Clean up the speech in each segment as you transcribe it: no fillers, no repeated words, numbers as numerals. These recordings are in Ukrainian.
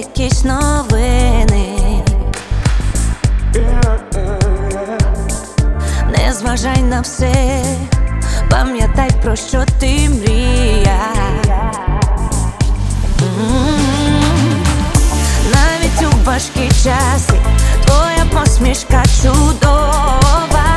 якісь новини. Не зважай на все, пам'ятай, про що ти мріяв. Навіть у важкі часи твоя посмішка чудова.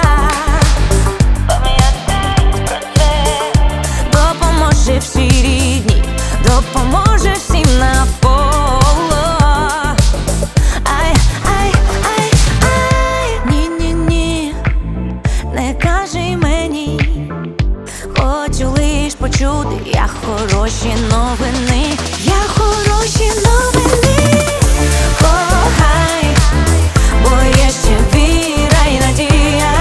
Пам'ятай про це, допоможе всі рідні, допоможе всім навколо. Ай, ай, ай, ай, ні-ні-ні, не кажи мені, хочу лиш почути я хороші новини. Я хороші новини. Кохай, бо є ще віра й надія.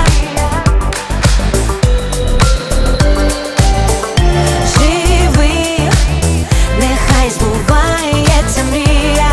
Живи, нехай збувається мрія.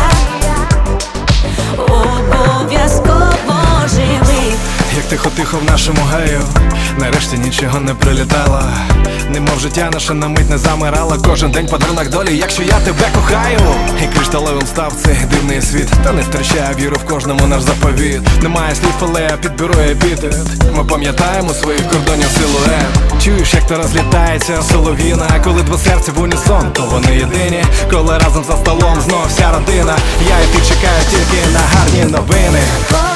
Обов'язково живи. Як тихо-тихо в нашому гаю, нарешті нічого не прилітало. Немов життя наше на мить не замирало. Кожен день подарунок долі, якщо я тебе кохаю. І кришталевим став цей дивний світ. Та не втрачає віру в кожному наш заповіт. Немає слів, але я підберу епітет. Ми пам'ятаємо своїх кордонів силует. Чуєш, як то розлітається солов'їна. Коли два серця в унісон, то вони єдині. Коли разом за столом знов вся родина. Я і ти чекаю тільки на гарні новини.